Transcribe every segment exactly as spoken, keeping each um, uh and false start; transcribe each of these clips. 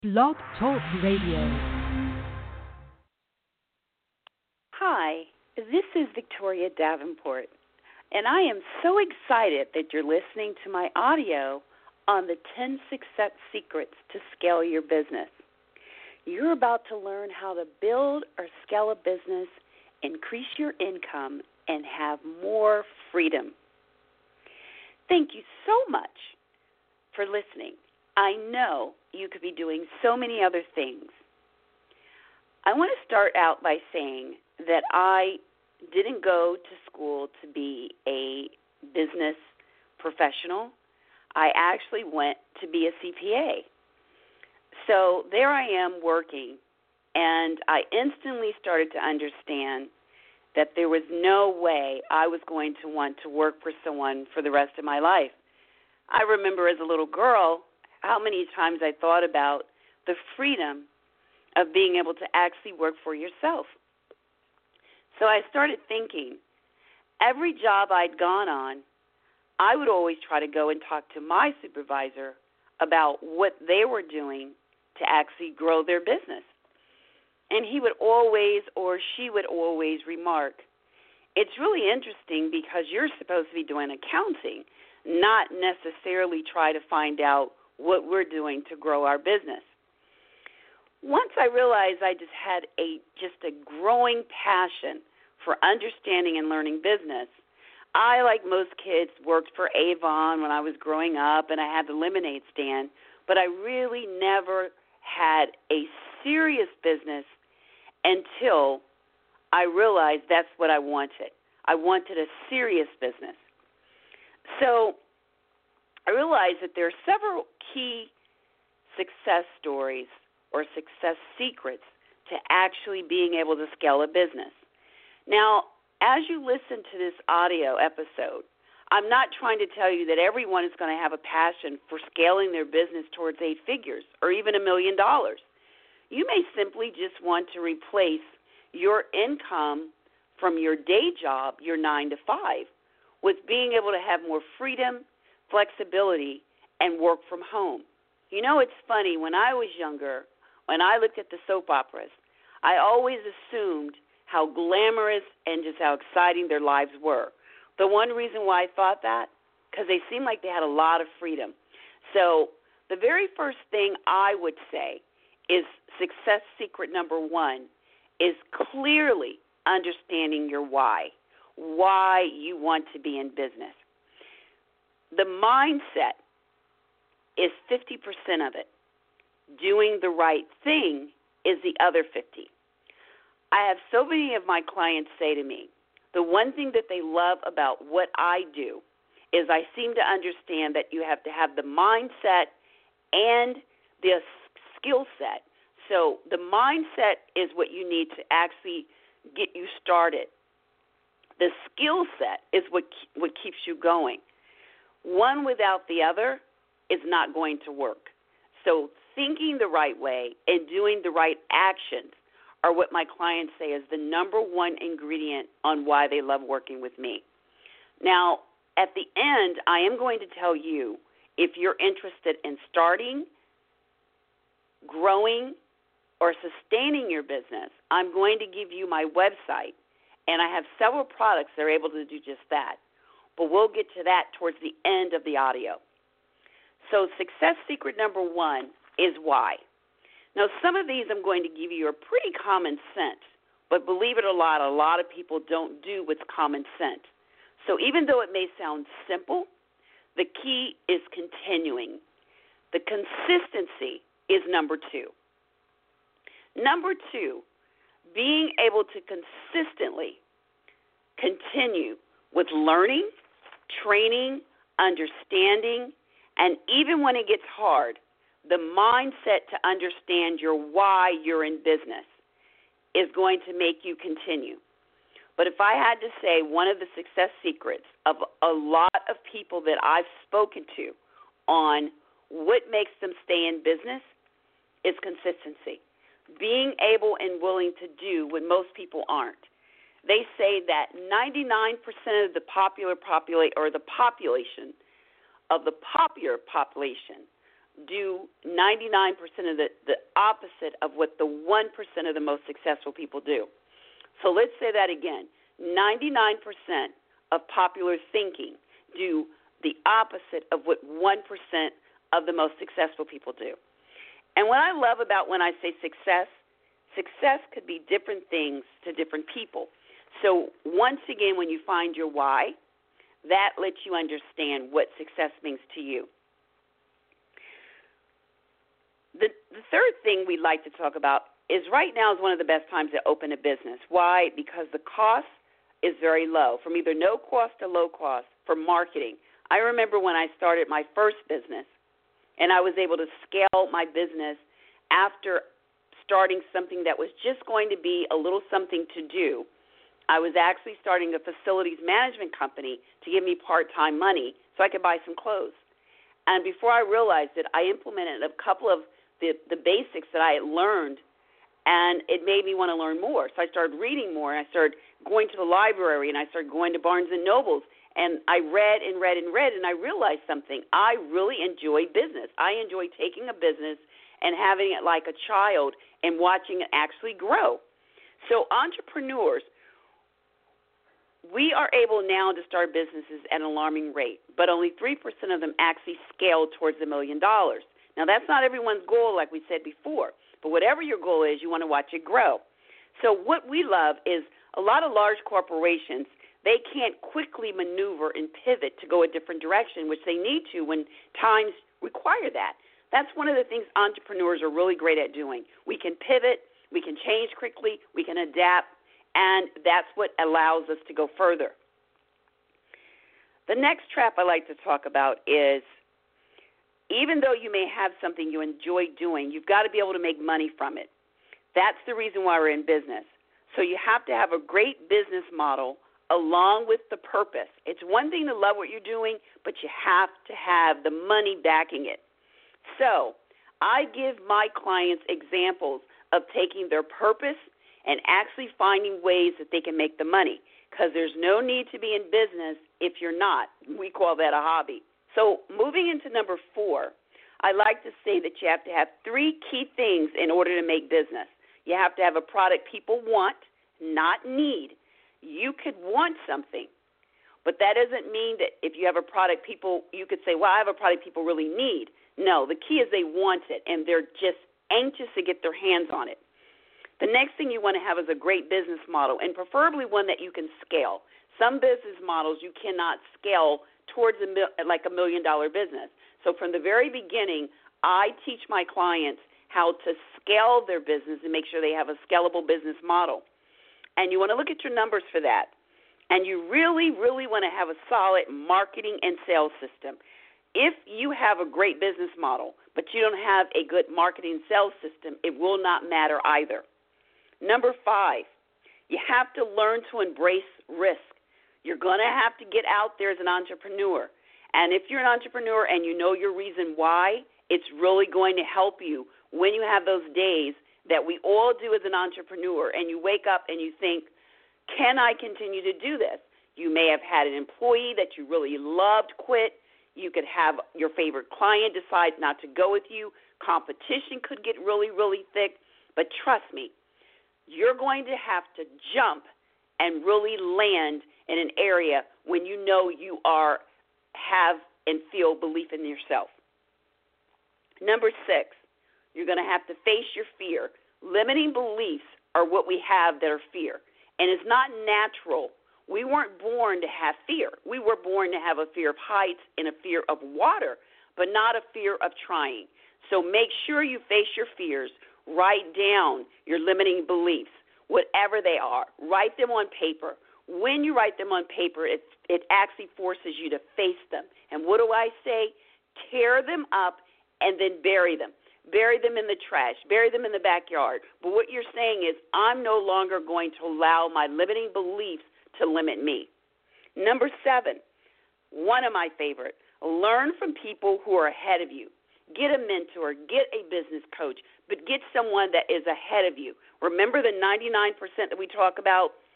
Blog Talk Radio. Hi, this is Victoria Davenport, and I am so excited that you're listening to my audio on the ten Success Secrets to Scale Your Business. You're about to learn how to build or scale a business, increase your income, and have more freedom. Thank you so much for listening. I know you could be doing so many other things. I want to start out by saying that I didn't go to school to be a business professional. I actually went to be a C P A. So there I am working, and I instantly started to understand that there was no way I was going to want to work for someone for the rest of my life. I remember as a little girl how many times I thought about the freedom of being able to actually work for yourself. So I started thinking, every job I'd gone on, I would always try to go and talk to my supervisor about what they were doing to actually grow their business. And he would always, or she would always remark, it's really interesting because you're supposed to be doing accounting, not necessarily try to find out what we're doing to grow our business. Once I realized I just had a just a growing passion for understanding and learning business, I, like most kids, worked for Avon when I was growing up, and I had the lemonade stand, but I really never had a serious business until I realized that's what I wanted. I wanted a serious business. So I realized that there are several key success stories or success secrets to actually being able to scale a business. Now, as you listen to this audio episode, I'm not trying to tell you that everyone is going to have a passion for scaling their business towards eight figures or even a million dollars. You may simply just want to replace your income from your day job, your nine to five, with being able to have more freedom, flexibility, and work from home. You know, it's funny, when I was younger, when I looked at the soap operas, I always assumed how glamorous and just how exciting their lives were. The one reason why I thought that, because they seemed like they had a lot of freedom. So the very first thing I would say is success secret number one is clearly understanding your why, why you want to be in business. The mindset is fifty percent of it. Doing the right thing is the other fifty. I have so many of my clients say to me, the one thing that they love about what I do is I seem to understand that you have to have the mindset and the skill set. So the mindset is what you need to actually get you started. The skill set is what what keeps you going. One without the other is not going to work. So thinking the right way and doing the right actions are what my clients say is the number one ingredient on why they love working with me. Now, at the end, I am going to tell you if you're interested in starting, growing, or sustaining your business, I'm going to give you my website, and I have several products that are able to do just that. But we'll get to that towards the end of the audio. So success secret number one is why. Now, some of these I'm going to give you are pretty common sense, but believe it or not, a lot of people don't do what's common sense. So even though it may sound simple, the key is continuing. The consistency is number two. Number two, being able to consistently continue with learning, training, understanding, and even when it gets hard, the mindset to understand your why you're in business is going to make you continue. But if I had to say one of the success secrets of a lot of people that I've spoken to on what makes them stay in business is consistency. Being able and willing to do what most people aren't. They say that ninety-nine percent of the popular populate or the population of the popular population do ninety-nine percent of the, the opposite of what the one percent of the most successful people do. So let's say that again. ninety-nine percent of popular thinking do the opposite of what one percent of the most successful people do. And what I love about when I say success, success could be different things to different people. So once again, when you find your why, that lets you understand what success means to you. The, the third thing we'd like to talk about is right now is one of the best times to open a business. Why? Because the cost is very low, from either no cost to low cost for marketing. I remember when I started my first business, and I was able to scale my business after starting something that was just going to be a little something to do. I was actually starting a facilities management company to give me part-time money so I could buy some clothes. And before I realized it, I implemented a couple of the, the basics that I had learned, and it made me want to learn more. So I started reading more, and I started going to the library, and I started going to Barnes and Nobles, and I read and read and read, and I realized something. I really enjoy business. I enjoy taking a business and having it like a child and watching it actually grow. So entrepreneurs, we are able now to start businesses at an alarming rate, but only three percent of them actually scale towards a million dollars. Now, that's not everyone's goal, like we said before, but whatever your goal is, you want to watch it grow. So what we love is a lot of large corporations, they can't quickly maneuver and pivot to go a different direction, which they need to when times require that. That's one of the things entrepreneurs are really great at doing. We can pivot, we can change quickly, we can adapt, and that's what allows us to go further. The next trap I like to talk about is even though you may have something you enjoy doing, you've got to be able to make money from it. That's the reason why we're in business. So you have to have a great business model along with the purpose. It's one thing to love what you're doing, but you have to have the money backing it. So I give my clients examples of taking their purpose and actually finding ways that they can make the money, because there's no need to be in business if you're not. We call that a hobby. So moving into number four, I like to say that you have to have three key things in order to make business. You have to have a product people want, not need. You could want something, but that doesn't mean that if you have a product people, you could say, well, I have a product people really need. No, the key is they want it, and they're just anxious to get their hands on it. The next thing you want to have is a great business model, and preferably one that you can scale. Some business models you cannot scale towards a mil- like a million-dollar business. So from the very beginning, I teach my clients how to scale their business and make sure they have a scalable business model. And you want to look at your numbers for that. And you really, really want to have a solid marketing and sales system. If you have a great business model, but you don't have a good marketing and sales system, it will not matter either. Number five, you have to learn to embrace risk. You're going to have to get out there as an entrepreneur. And if you're an entrepreneur and you know your reason why, it's really going to help you when you have those days that we all do as an entrepreneur, and you wake up and you think, can I continue to do this? You may have had an employee that you really loved quit. You could have your favorite client decide not to go with you. Competition could get really, really thick. But trust me, you're going to have to jump and really land in an area when you know you are have and feel belief in yourself. Number six, you're going to have to face your fear. Limiting beliefs are what we have that are fear, and it's not natural. We weren't born to have fear. We were born to have a fear of heights and a fear of water, but not a fear of trying. So make sure you face your fears. Write down your limiting beliefs, whatever they are. Write them on paper. When you write them on paper, it, it actually forces you to face them. And what do I say? Tear them up and then bury them. Bury them in the trash. Bury them in the backyard. But what you're saying is, I'm no longer going to allow my limiting beliefs to limit me. Number seven, one of my favorite, learn from people who are ahead of you. Get a mentor, get a business coach, but get someone that is ahead of you. Remember the ninety-nine percent that we talk about?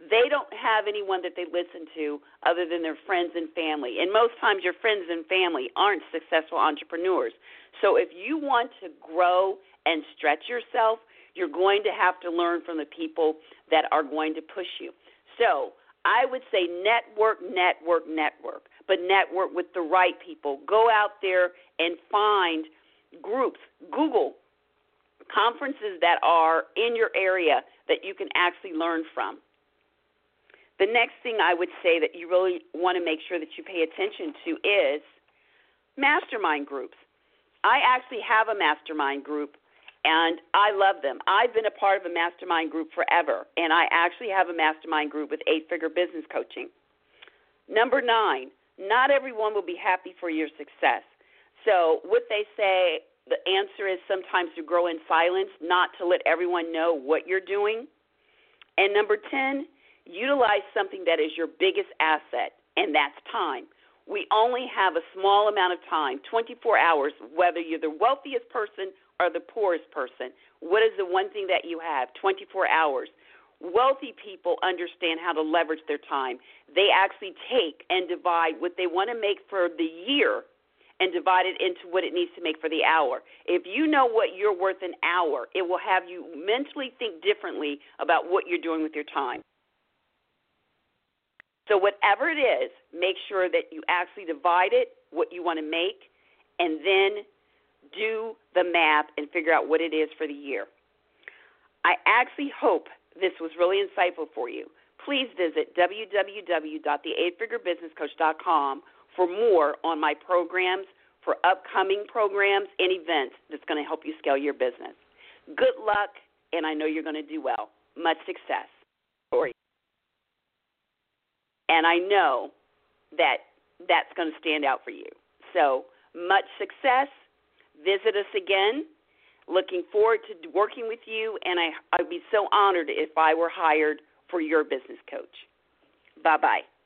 they don't have anyone that they listen to other than their friends and family. And most times your friends and family aren't successful entrepreneurs. So if you want to grow and stretch yourself, you're going to have to learn from the people that are going to push you. So I would say network, network, network, but network with the right people. Go out there and find groups. Google conferences that are in your area that you can actually learn from. The next thing I would say that you really want to make sure that you pay attention to is mastermind groups. I actually have a mastermind group, and I love them. I've been a part of a mastermind group forever, and I actually have a mastermind group with eight-figure business coaching. Number nine, not everyone will be happy for your success. So what they say, the answer is sometimes to grow in silence, not to let everyone know what you're doing. And number ten, utilize something that is your biggest asset, and that's time. We only have a small amount of time, twenty-four hours, whether you're the wealthiest person or the poorest person. What is the one thing that you have? twenty-four hours. Wealthy people understand how to leverage their time. They actually take and divide what they want to make for the year and divide it into what it needs to make for the hour. If you know what you're worth an hour, it will have you mentally think differently about what you're doing with your time. So whatever it is, make sure that you actually divide it, what you want to make, and then do the math and figure out what it is for the year. I actually hope this was really insightful for you. Please visit w w w dot the eight figure business coach dot com for more on my programs, for upcoming programs and events that's going to help you scale your business. Good luck, and I know you're going to do well. Much success for you. And I know that that's going to stand out for you. So much success. Visit us again. Looking forward to working with you, and I, I'd be so honored if I were hired for your business coach. Bye-bye.